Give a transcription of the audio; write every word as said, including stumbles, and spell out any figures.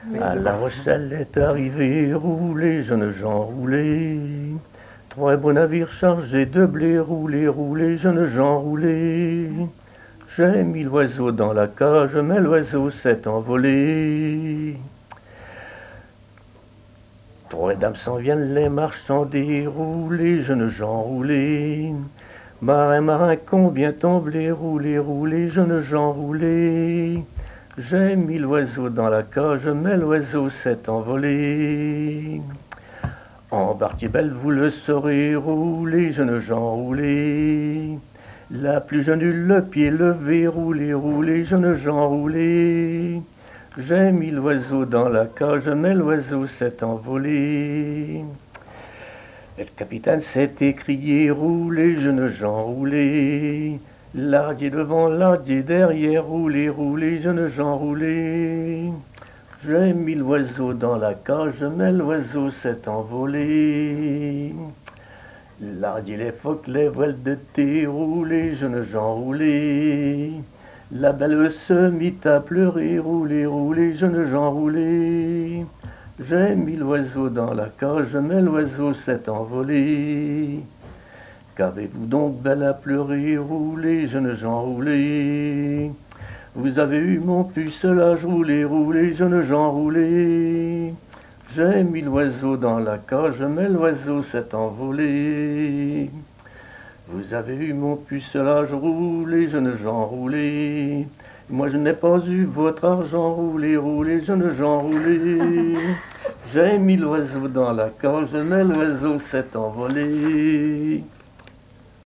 À La Rochelle est arrivé, roulé, jeunes gens roulés. Trois beaux navires chargés de blé, roulés, roulés, jeunes gens roulés. J'ai mis l'oiseau dans la cage, mais l'oiseau s'est envolé. Trois dames s'en viennent, les marchands déroulés, jeunes gens roulés. Marin, marin, combien ton blé, roulé, roulé, jeunes gens roulés. J'ai mis l'oiseau dans la cage, mais l'oiseau s'est envolé. Embarquez belle, vous le saurez, roulez, jeunes gens roulés. La plus jeune eut le pied levé, roulez, roulez, jeunes gens roulés. J'ai mis l'oiseau dans la cage, mais l'oiseau s'est envolé. Et le capitaine s'est écrié, roulez, jeunes gens roulés. Lardier devant, lardier derrière, roulez, roulez, jeunes gens roulés. J'ai mis l'oiseau dans la cage, mais l'oiseau s'est envolé. Lardier les phoques, les voiles de thé, roulez, jeunes gens roulés. La belle se mit à pleurer, roulez, roulez, jeunes gens roulés. J'ai mis l'oiseau dans la cage, mais l'oiseau s'est envolé. Qu'avez-vous donc belle à pleurer, roulez, jeunes gens roulés. Vous avez eu mon pucelage, roulez, roulez, jeunes gens roulés. J'ai mis l'oiseau dans la cage, mais l'oiseau s'est envolé. Vous avez eu mon pucelage, roulez, jeunes gens roulés. Moi je n'ai pas eu votre argent, roulez, roulez, jeunes gens roulés. J'ai mis l'oiseau dans la cage, mais l'oiseau s'est envolé.